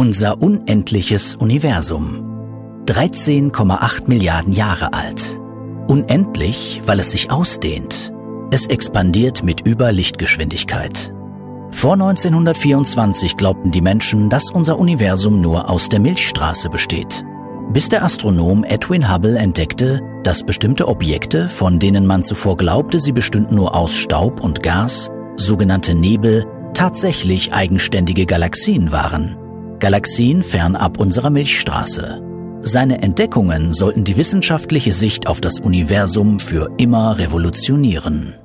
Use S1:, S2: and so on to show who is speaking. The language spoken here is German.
S1: Unser unendliches Universum. 13,8 Milliarden Jahre alt. Unendlich, weil es sich ausdehnt. Es expandiert mit Überlichtgeschwindigkeit. Vor 1924 glaubten die Menschen, dass unser Universum nur aus der Milchstraße besteht. Bis der Astronom Edwin Hubble entdeckte, dass bestimmte Objekte, von denen man zuvor glaubte, sie bestünden nur aus Staub und Gas, sogenannte Nebel, tatsächlich eigenständige Galaxien waren. Galaxien fernab unserer Milchstraße. Seine Entdeckungen sollten die wissenschaftliche Sicht auf das Universum für immer revolutionieren.